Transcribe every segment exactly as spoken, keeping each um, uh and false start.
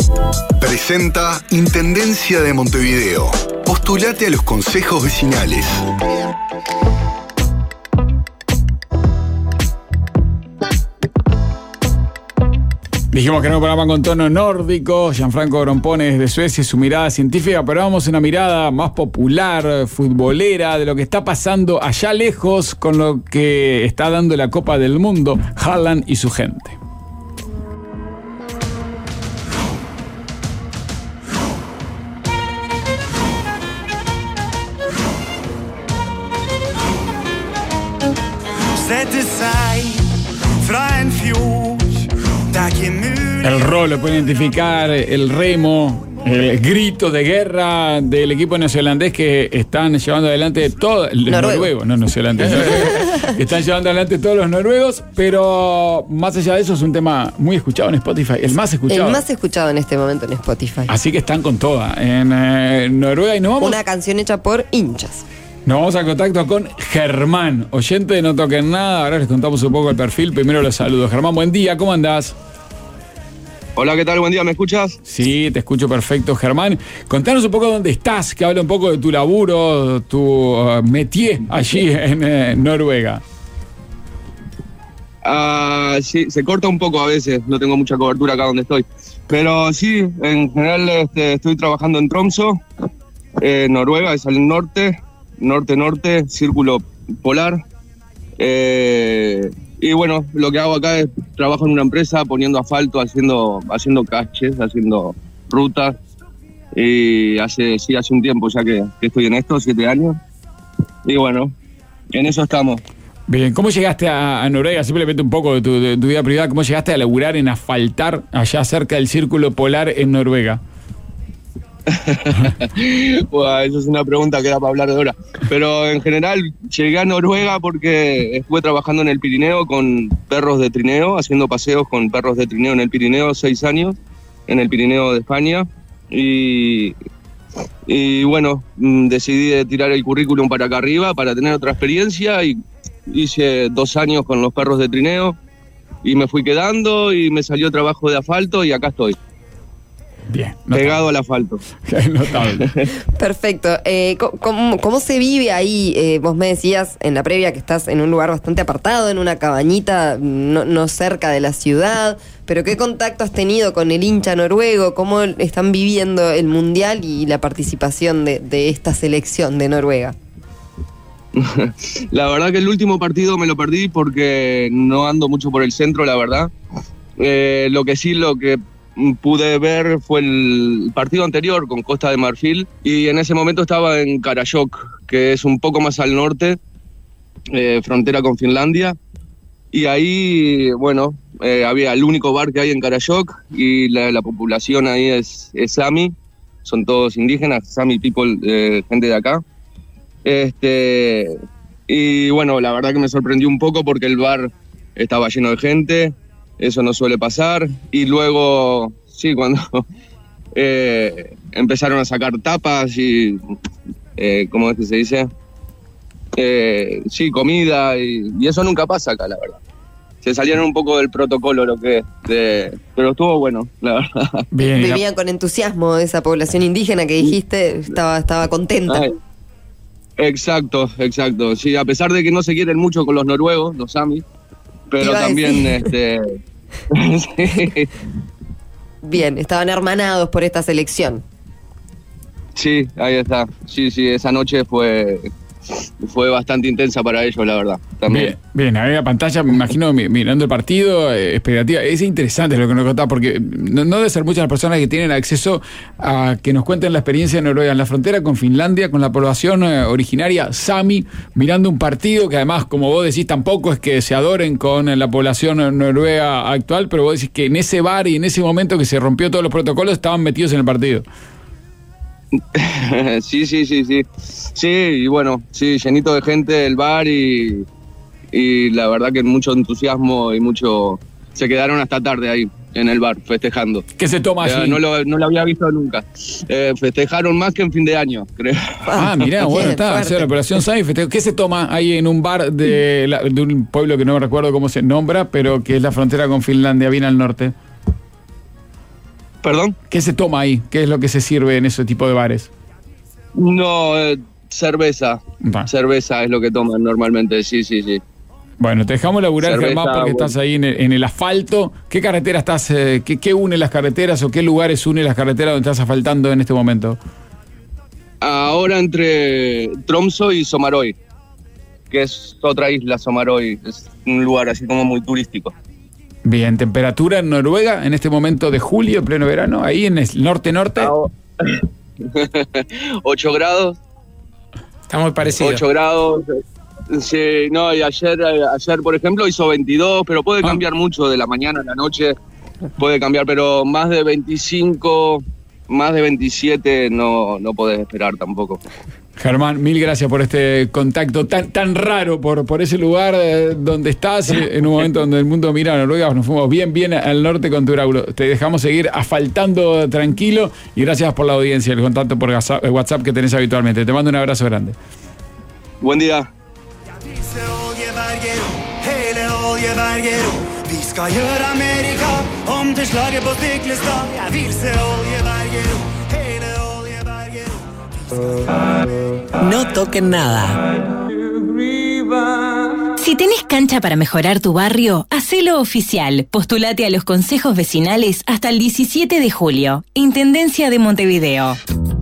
Presenta Intendencia de Montevideo. Postulate a los consejos vecinales. Dijimos que era un programa con tono nórdico. Gianfranco Grompone desde Suecia, su mirada científica, pero vamos a una mirada más popular, futbolera, de lo que está pasando allá lejos con lo que está dando la Copa del Mundo, Haaland y su gente. El rol lo puede identificar, el remo, el grito de guerra del equipo neozelandés que están llevando adelante todo, el noruego, noruego no neozelandés, que están llevando adelante todos los noruegos, pero más allá de eso es un tema muy escuchado en Spotify, el más escuchado. El más escuchado en este momento en Spotify. Así que están con toda en eh, Noruega y nos vamos. Una canción hecha por hinchas. Nos vamos a contacto con Germán, oyente de No Toquen Nada. Ahora les contamos un poco el perfil. Primero los saludos. Germán, buen día, ¿cómo andás? Hola, ¿qué tal? Buen día, ¿me escuchas? Sí, te escucho perfecto, Germán. Contanos un poco dónde estás, que habla un poco de tu laburo, tu uh, métier allí en eh, Noruega. Uh, sí, se corta un poco a veces, no tengo mucha cobertura acá donde estoy. Pero sí, en general este, estoy trabajando en Tromsø, eh, Noruega, es al norte, norte-norte, círculo polar. Eh, y bueno, lo que hago acá es trabajo en una empresa poniendo asfalto, haciendo, haciendo calles, haciendo rutas. Y hace, sí, hace un tiempo ya que, que estoy en esto, siete años. Y bueno, en eso estamos. Bien, ¿cómo llegaste a, a Noruega? Simplemente un poco de tu, de tu vida privada. ¿Cómo llegaste a laburar en asfaltar allá cerca del círculo polar en Noruega? Bueno, eso es una pregunta que da para hablar de hora. Pero en general llegué a Noruega porque estuve trabajando en el Pirineo con perros de trineo, haciendo paseos con perros de trineo en el Pirineo, seis años, en el Pirineo de España. Y, y bueno, decidí tirar el currículum para acá arriba para tener otra experiencia y hice dos años con los perros de trineo y me fui quedando y me salió trabajo de asfalto y acá estoy. Bien. Notable. Pegado al asfalto. Notable. Perfecto. Eh, ¿cómo, ¿Cómo se vive ahí? Eh, vos me decías en la previa que estás en un lugar bastante apartado, en una cabañita, no, no cerca de la ciudad, pero ¿qué contacto has tenido con el hincha noruego? ¿Cómo están viviendo el Mundial y la participación de, de esta selección de Noruega? La verdad que el último partido me lo perdí porque no ando mucho por el centro, la verdad. Eh, lo que sí, lo que pude ver fue el partido anterior con Costa de Marfil y en ese momento estaba en Karasjok, que es un poco más al norte, eh, frontera con Finlandia, y ahí, bueno, eh, había el único bar que hay en Karasjok y la, la población ahí es, es Sami, son todos indígenas, Sami people, eh, gente de acá. Este, y bueno, la verdad que me sorprendió un poco porque el bar estaba lleno de gente. Eso no suele pasar. Y luego, sí, cuando eh, empezaron a sacar tapas y, eh, ¿cómo es que se dice? Eh, sí, comida, y, y eso nunca pasa acá, la verdad. Se salieron un poco del protocolo, lo que de, pero estuvo bueno, la verdad. Bien, vivían no. con entusiasmo esa población indígena que dijiste, estaba, estaba contenta. Ay, exacto, exacto. Sí, a pesar de que no se quieren mucho con los noruegos, los Sami, pero también este sí. Bien, estaban hermanados por esta selección. Sí, ahí está. Sí, sí, esa noche fue fue bastante intensa para ellos, la verdad. También. Bien, bien, a ver la pantalla, me imagino mirando el partido, eh, expectativa. Es interesante lo que nos contás, porque no, no debe ser muchas las personas que tienen acceso a que nos cuenten la experiencia de Noruega en la frontera con Finlandia, con la población eh, originaria Sami, mirando un partido que además, como vos decís, tampoco es que se adoren con la población noruega actual, pero vos decís que en ese bar y en ese momento que se rompió todos los protocolos estaban metidos en el partido. Sí, sí, sí, sí. Sí, y bueno, sí, llenito de gente el bar y, y la verdad que mucho entusiasmo y mucho... Se quedaron hasta tarde ahí, en el bar, festejando. ¿Qué se toma allí? Eh, no, lo, no lo había visto nunca. Eh, festejaron más que en fin de año, creo. Ah, mirá, bueno, está. O sea, la operación Sami festejó. ¿Qué se toma ahí en un bar de, la, de un pueblo que no me recuerdo cómo se nombra, pero que es la frontera con Finlandia, bien al norte? ¿Perdón? ¿Qué se toma ahí? ¿Qué es lo que se sirve en ese tipo de bares? No, eh, cerveza. Va. Cerveza es lo que toman normalmente, sí, sí, sí. Bueno, te dejamos laburar, Cerveza, Germán, porque bueno. estás ahí en el, en el asfalto. ¿Qué carretera estás, eh, qué, qué une las carreteras o qué lugares une las carreteras donde estás asfaltando en este momento? Ahora entre Tromsø y Somaroy, que es otra isla, Somaroy. Es un lugar así como muy turístico. Bien, temperatura en Noruega en este momento de julio, pleno verano, ahí en el norte-norte. ocho grados. Está muy parecido. ocho grados. Sí, no, y ayer, ayer, por ejemplo, hizo veintidós, pero puede Ah. cambiar mucho de la mañana a la noche. Puede cambiar, pero más de veinticinco, más de veintisiete no, no podés esperar tampoco. Germán, mil gracias por este contacto tan tan raro por, por ese lugar eh, donde estás, eh, en un momento donde el mundo mira a Noruega. Nos fuimos bien, bien al norte con tu Raúl. Te dejamos seguir asfaltando tranquilo y gracias por la audiencia, el contacto por WhatsApp que tenés habitualmente. Te mando un abrazo grande. Buen día. Hele oljeberger, vi skal gjøre Amerika om til slaget på Stiklestad. Jeg vil se oljeberger, hele oljeberger. No toquen nada. Si tenés cancha para mejorar tu barrio, hacelo oficial. Postulate a los consejos vecinales hasta el diecisiete de julio. Intendencia de Montevideo.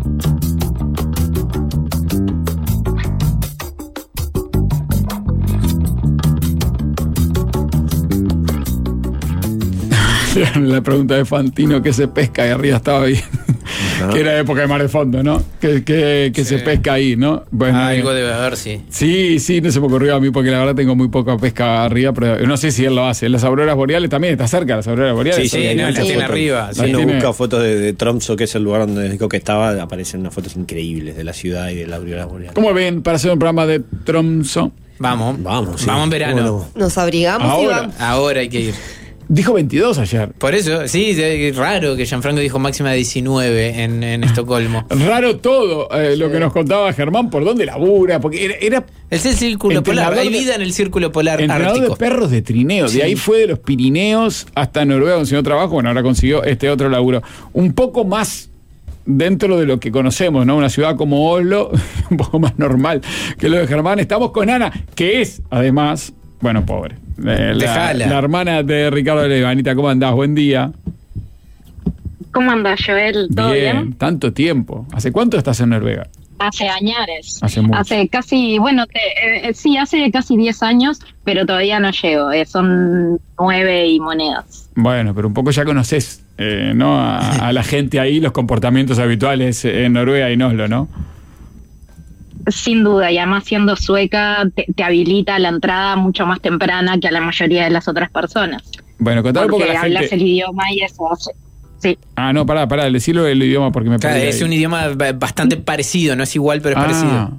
La pregunta de Fantino, ¿qué se pesca? Y arriba estaba bien. Que era época de mar de fondo, ¿no? Que, que, que Sí. se pesca ahí, ¿no? Bueno, Algo eh, debe haber, sí. sí, sí, no se me ocurrió a mí porque la verdad tengo muy poca pesca arriba, pero no sé si él lo hace. Las auroras boreales también, está cerca las auroras boreales. Sí, sí, Son- no, las son- tiene arriba. Las Sí. Si uno tiene- busca fotos de, de Tromsø, que es el lugar donde dijo que estaba, aparecen unas fotos increíbles de la ciudad y de la aurora boreal. ¿Cómo ven para hacer un programa de Tromsø? Vamos. Vamos, sí. Vamos en verano. ¿Cómo no? Nos abrigamos y Ahora. vamos. Ahora hay que ir. Dijo veintidós ayer. Por eso, sí, es raro que Gianfranco dijo máxima de diecinueve en, en Estocolmo. Raro todo eh, lo que nos contaba Germán, por dónde labura, porque era, era Es el círculo polar. Entrenador Hay de- vida en el círculo polar entrenador ártico. de perros de trineo. Sí. De ahí fue de los Pirineos hasta Noruega, consiguió trabajo. Bueno, ahora consiguió este otro laburo. Un poco más dentro de lo que conocemos, ¿no? Una ciudad como Oslo, un poco más normal que lo de Germán. Estamos con Ana, que es, además, bueno, pobre. eh, la, Dejala. la hermana de Ricardo Leiva. Anita, ¿cómo andás? Buen día. ¿Cómo andás, Joel? ¿Todo bien? Tanto tiempo. ¿Hace cuánto estás en Noruega? Hace añares. Hace mucho. Hace casi, bueno, te, eh, eh, sí, hace casi diez años, pero todavía no llego. eh, son nueve y monedas. Bueno, pero un poco ya conoces, eh, ¿no? A, a la gente ahí, los comportamientos habituales en Noruega y en Oslo, ¿no? Sin duda, y además siendo sueca, te, te habilita la entrada mucho más temprana que a la mayoría de las otras personas. Bueno, contame un poco a Porque la hablas gente. el idioma y eso hace. Sí. Ah, no, pará, pará, decirlo el idioma porque me Claro, perdí es ahí. un idioma ba- bastante parecido, no es igual, pero es Ah, parecido.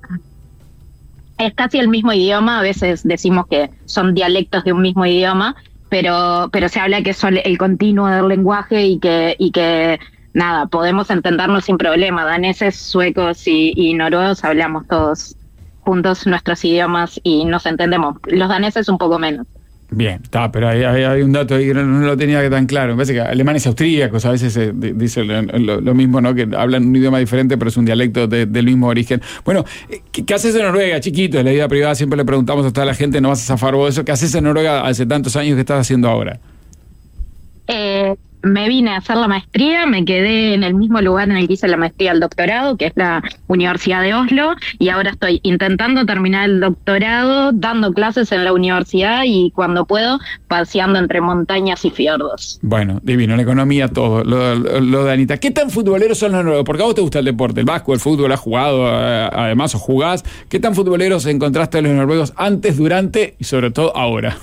Es casi el mismo idioma, a veces decimos que son dialectos de un mismo idioma, pero, pero se habla que es el, el continuo del lenguaje y que, y que nada, podemos entendernos sin problema. Daneses, suecos y, y noruegos hablamos todos juntos nuestros idiomas y nos entendemos. Los daneses un poco menos. Bien, está, pero hay, hay, hay un dato ahí que no, no lo tenía tan claro. Me parece que alemanes austríacos a veces se di- dicen lo, lo- lo mismo, ¿no? Que hablan un idioma diferente, pero es un dialecto de- del mismo origen. Bueno, ¿qué, qué haces en Noruega, chiquito? En la vida privada siempre le preguntamos a toda la gente, no vas a zafar vos de eso. ¿Qué haces en Noruega hace tantos años que estás haciendo ahora? Eh, me vine a hacer la maestría, me quedé en el mismo lugar en el que hice la maestría del doctorado, que es la Universidad de Oslo, y ahora estoy intentando terminar el doctorado, dando clases en la universidad y cuando puedo, paseando entre montañas y fiordos. Bueno, divino, la economía, todo, lo, lo- lo de Anita. ¿Qué tan futboleros son los noruegos? Porque a vos te gusta el deporte, el básquet, el fútbol, has jugado, eh, además, o jugás. ¿Qué tan futboleros encontraste a los noruegos antes, durante y sobre todo ahora?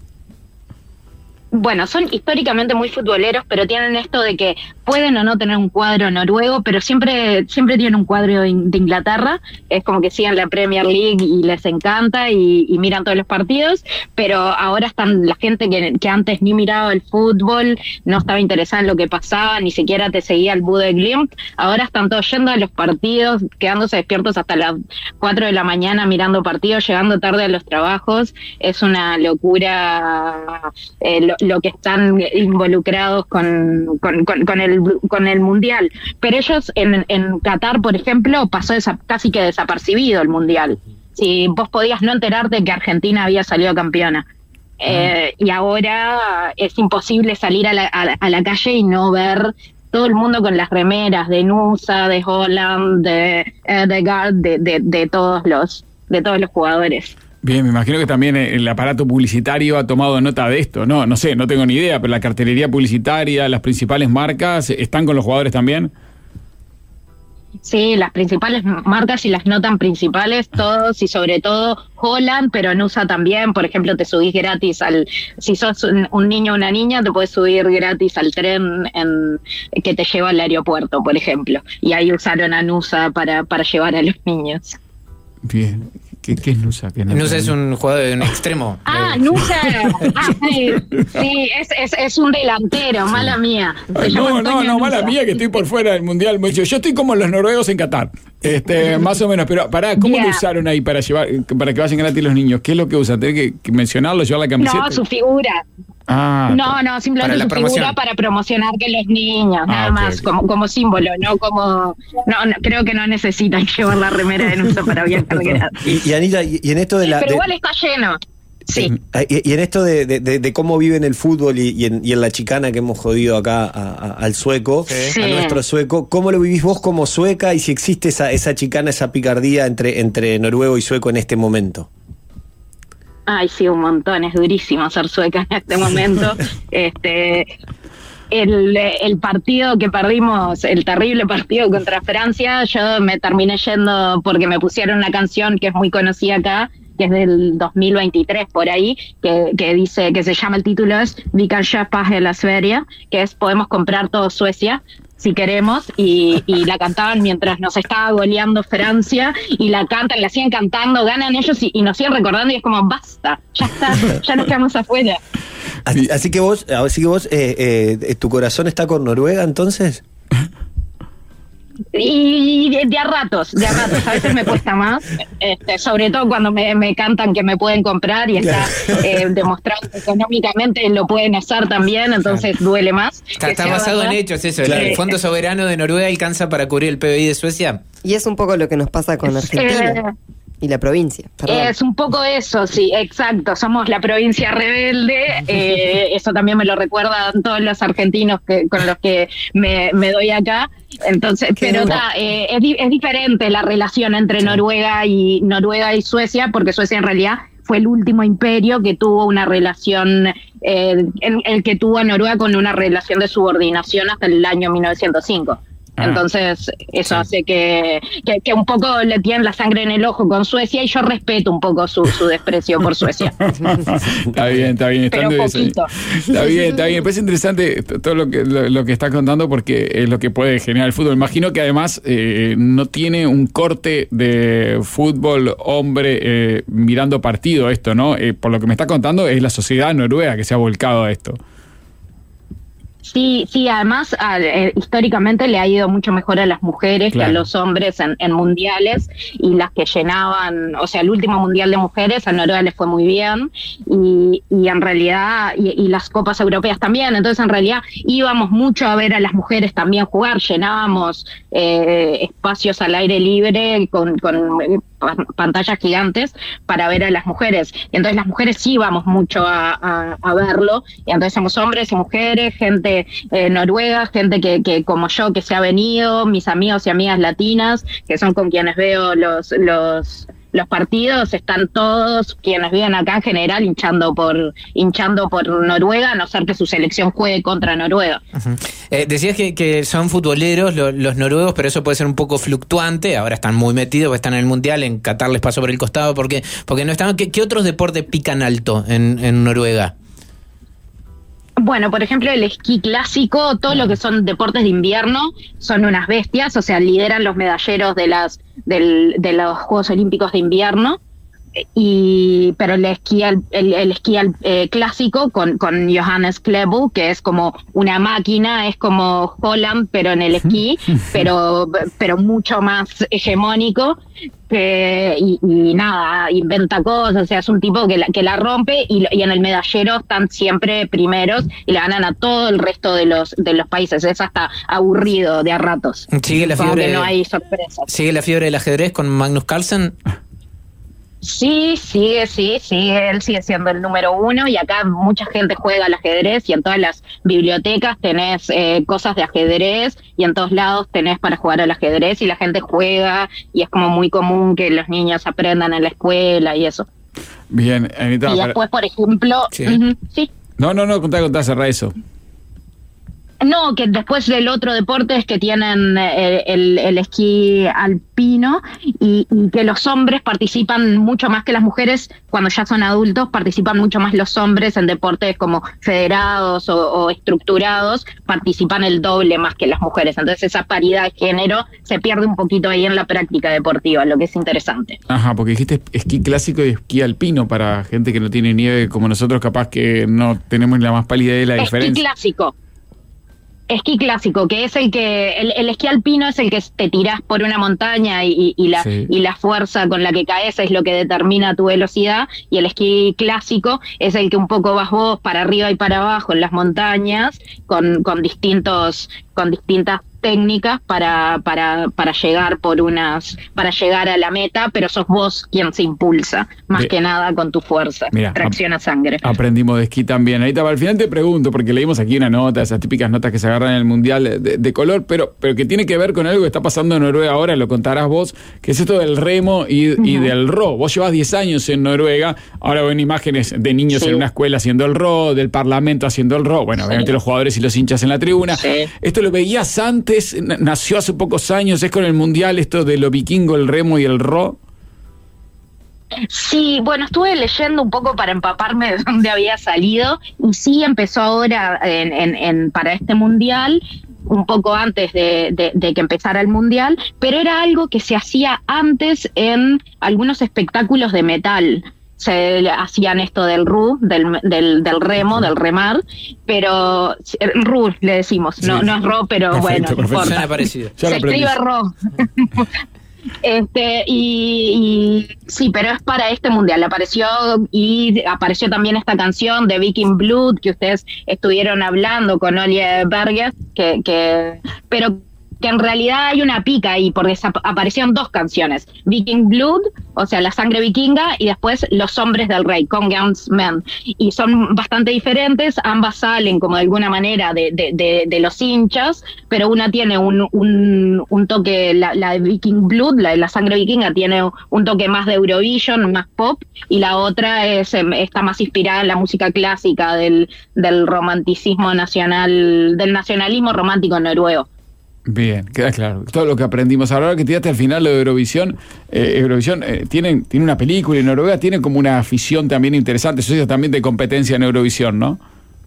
Bueno, son históricamente muy futboleros, pero tienen esto de que pueden o no tener un cuadro noruego, pero siempre siempre tienen un cuadro de, In- de Inglaterra. Es como que siguen la Premier League y les encanta y, y miran todos los partidos, pero ahora están la gente que, que antes ni miraba el fútbol, no estaba interesada en lo que pasaba, ni siquiera te seguía el Bode Glimt. Ahora están todos yendo a los partidos, quedándose despiertos hasta las cuatro de la mañana mirando partidos, llegando tarde a los trabajos. Es una locura. eh, lo, lo que están involucrados con, con, con, con, el, con el Mundial. Pero ellos en, en Qatar, por ejemplo, pasó desa, casi que desapercibido el Mundial. Si vos podías no enterarte que Argentina había salido campeona. Eh, y ahora es imposible salir a la, a, a la calle y no ver todo el mundo con las remeras de Nusa, de Holland, de Ødegaard, de, de, de todos los de todos los jugadores. Bien, me imagino que también el aparato publicitario ha tomado nota de esto, ¿no? No sé, no tengo ni idea, pero la cartelería publicitaria, las principales marcas, ¿están con los jugadores también? Sí, las principales marcas y las no tan principales, todos, y sobre todo Holland, pero en U S A también. Por ejemplo, te subís gratis al, si sos un, un niño o una niña, te puedes subir gratis al tren en, que te lleva al aeropuerto, por ejemplo. Y ahí usaron a Nusa para, para llevar a los niños. Bien. ¿Qué, qué es Nusa? ¿Qué no Nusa es un jugador de un extremo. Ah, Nusa. Ah, sí, sí es, es, es un delantero, mala mía. Ay, no, no, no, mala mía que estoy por fuera del Mundial. Yo estoy como los noruegos en Qatar, este, más o menos. Pero pará, ¿cómo yeah. lo usaron ahí para llevar, para que vayan gratis los niños? ¿Qué es lo que usan? ¿Tenés que, que mencionarlo, llevar la camiseta? No, su figura. Ah, no, no, simplemente su promoción. Figura para promocionar que los niños, ah, nada okay, más, okay. Como, como símbolo, no como... No, no, creo que no necesitan llevar la remera de Nusa para viajar gratis. Y, y Anita, y, y en esto de la... Pero de, igual está lleno. Sí. Y, y en esto de, de, de, de cómo viven el fútbol y, y, en, y en la chicana que hemos jodido acá a, a, al sueco, sí. a nuestro sueco, ¿cómo lo vivís vos como sueca y si existe esa, esa chicana, esa picardía entre, entre noruego y sueco en este momento? Ay, sí, un montón, es durísimo ser sueca en este momento. este el, el partido que perdimos, el terrible partido contra Francia, yo me terminé yendo porque me pusieron una canción que es muy conocida acá, que es del dos mil veintitrés por ahí, que, que dice, que se llama, el título es Vi kan köpa hela Sverige, que es Podemos comprar todo Suecia si queremos, y, y la cantaban mientras nos estaba goleando Francia, y la cantan, la siguen cantando, ganan ellos y, y nos siguen recordando, y es como, basta, ya está, ya nos quedamos afuera. Así, así que vos, así que vos eh, eh, ¿tu corazón está con Noruega entonces? Y de, de a ratos, de a ratos, a veces me cuesta más, este, sobre todo cuando me, me cantan que me pueden comprar y está eh, demostrado que económicamente lo pueden hacer también, entonces duele más. Está, está basado verdad. en hechos eso, claro. El Fondo Soberano de Noruega alcanza para cubrir el P B I de Suecia. Y es un poco lo que nos pasa con Argentina. Eh, Y la provincia. Perdón. Es un poco eso, sí, exacto. Somos la provincia rebelde. Eh, eso también me lo recuerdan todos los argentinos que, con los que me, me doy acá. Entonces, Qué pero ta, eh, es, es diferente la relación entre sí. Noruega y Noruega y Suecia, porque Suecia en realidad fue el último imperio que tuvo una relación, eh, el, el que tuvo a Noruega con una relación de subordinación hasta el año mil novecientos cinco. Ah, Entonces eso sí. hace que, que, que un poco le tienen la sangre en el ojo con Suecia, y yo respeto un poco su, su desprecio por Suecia. Está bien, está bien. Pero poquito. Está bien, está bien. Me parece interesante todo lo que lo, lo que está contando, porque es lo que puede generar el fútbol. Imagino que además eh, no tiene un corte de fútbol hombre eh, mirando partido esto, ¿no? Eh, por lo que me está contando es la sociedad noruega que se ha volcado a esto. Sí, sí, además a, eh, históricamente le ha ido mucho mejor a las mujeres claro. que a los hombres en, en mundiales, y las que llenaban, o sea, el último mundial de mujeres a Noruega les fue muy bien, y, y en realidad, y, y las copas europeas también, entonces en realidad íbamos mucho a ver a las mujeres también jugar, llenábamos eh, espacios al aire libre con, con eh, pantallas gigantes para ver a las mujeres, y entonces las mujeres sí íbamos mucho a, a, a verlo, y entonces somos hombres y mujeres, gente Eh, noruega, gente que, que como yo que se ha venido, mis amigos y amigas latinas, que son con quienes veo los los los partidos, están todos quienes viven acá en general hinchando por hinchando por Noruega, a no ser que su selección juegue contra Noruega. Uh-huh. Eh, decías que, que son futboleros lo, los noruegos, pero eso puede ser un poco fluctuante. Ahora están muy metidos, están en el Mundial, en Qatar les pasó por el costado, porque porque no están. ¿Qué, qué otros deportes pican alto en, en Noruega? Bueno, por ejemplo, el esquí clásico, todo lo que son deportes de invierno son unas bestias, o sea, lideran los medalleros de las del, de los Juegos Olímpicos de invierno. y pero el esquí al- el, el esquí al- eh, clásico con, con Johannes Klebu, que es como una máquina, es como Holland pero en el esquí, pero pero mucho más hegemónico, que, y, y nada, inventa cosas, o sea, es un tipo que la, que la rompe, y, y en el medallero están siempre primeros y le ganan a todo el resto de los de los países. Es hasta aburrido de a ratos. Sigue la Como fiebre, que no hay sorpresas. sigue la fiebre del ajedrez con Magnus Carlsen. Sí, sigue, sí, sí, él sigue siendo el número uno, y acá mucha gente juega al ajedrez, y en todas las bibliotecas tenés eh, cosas de ajedrez, y en todos lados tenés para jugar al ajedrez, y la gente juega, y es como muy común que los niños aprendan en la escuela y eso. Bien, Anita. Y para- después, por ejemplo, Sí. ujú, sí. No, no, no, contá, contá, cerrá eso. No, que después del otro deporte es que tienen eh, el, el esquí alpino, y, y que los hombres participan mucho más que las mujeres. Cuando ya son adultos, participan mucho más los hombres en deportes como federados o, o estructurados, participan el doble más que las mujeres. Entonces esa paridad de género se pierde un poquito ahí en la práctica deportiva, lo que es interesante. Ajá, porque dijiste esquí clásico y esquí alpino para gente que no tiene nieve como nosotros, capaz que no tenemos ni la más pálida idea de la Esquí diferencia. clásico. Esquí clásico, que es el que, el, el esquí alpino es el que te tirás por una montaña, y, y, la, Sí. y la fuerza con la que caes es lo que determina tu velocidad, y el esquí clásico es el que un poco vas vos para arriba y para abajo en las montañas, con, con distintos, con distintas técnicas para, para, para llegar por unas, para llegar a la meta, pero sos vos quien se impulsa, más Bien. que nada con tu fuerza, Mira, tracción a sangre. Aprendimos de esquí también. Ahorita para el final te pregunto, porque leímos aquí una nota, esas típicas notas que se agarran en el Mundial de, de color, pero, pero que tiene que ver con algo que está pasando en Noruega ahora, lo contarás vos, que es esto del remo y, y del ro. Vos llevas diez años en Noruega, ahora ven imágenes de niños Sí. en una escuela haciendo el ro, del parlamento haciendo el ro, bueno, Sí. obviamente los jugadores y los hinchas en la tribuna. Sí. Esto lo veías antes, n- nació hace pocos años, es con el Mundial esto de lo vikingo, el remo y el ro. Sí, bueno, estuve leyendo un poco para empaparme de dónde había salido, y sí empezó ahora en, en, en- para este mundial, un poco antes de, de, de que empezara el mundial, pero era algo que se hacía antes en algunos espectáculos de metal. Se hacían esto del ru, del, del, del remo, del remar, pero ru le decimos, no, Sí. no es ro, pero Perfecto, bueno, no perfecto. importa. Suena parecido. Ya lo Se escribe aprendí. ro. Este, y, y sí, pero es para este mundial. Apareció, y apareció también esta canción de Viking Blood que ustedes estuvieron hablando con Olie Berger, que, que, pero que en realidad hay una pica ahí, porque ap- aparecieron dos canciones: Viking Blood, o sea, la sangre vikinga, y después Los hombres del rey, Kongens Men, y son bastante diferentes. Ambas salen como de alguna manera de, de, de, de los hinchas, pero una tiene un, un, un toque, la, la de Viking Blood, la de la sangre vikinga, tiene un toque más de Eurovision, más pop, y la otra es em, está más inspirada en la música clásica del, del romanticismo nacional, del nacionalismo romántico noruego. Bien, queda claro. Todo lo que aprendimos. Ahora que tiraste al final lo de Eurovisión, eh, Eurovisión eh, tiene, tiene una película, y Noruega tiene como una afición también interesante. Eso es también de competencia en Eurovisión, ¿no?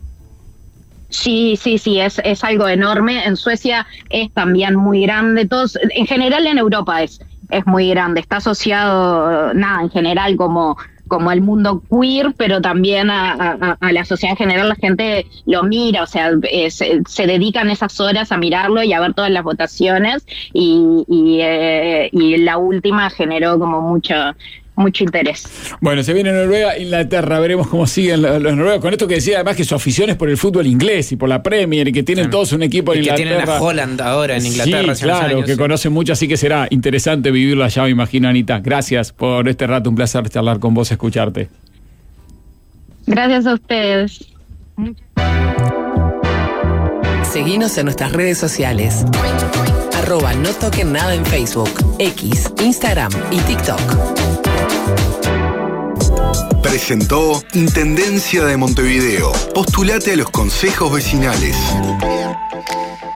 Sí, sí, sí, es, es algo enorme. En Suecia es también muy grande. Todos, en general en Europa es, es muy grande. Está asociado, nada, en general como... como el mundo queer, pero también a, a, a la sociedad en general. La gente lo mira, o sea, es, se dedican esas horas a mirarlo y a ver todas las votaciones, y, y, eh, y la última generó como mucho mucho interés. Bueno, se viene Noruega, Inglaterra, veremos cómo siguen los, los noruegos. Con esto que decía además que su afición es por el fútbol inglés y por la Premier, y que tienen Claro. todos un equipo en Y que Inglaterra. tienen a Holland ahora en Inglaterra. Sí, hace unos claro, años, que sí. conocen mucho, así que será interesante vivirlo allá, me imagino, Anita. Gracias por este rato, un placer charlar con vos, escucharte. Gracias a ustedes. Seguinos en nuestras redes sociales. Arroba no toquen nada en Facebook, X, Instagram y TikTok. Presentó Intendencia de Montevideo. Postulate a los consejos vecinales.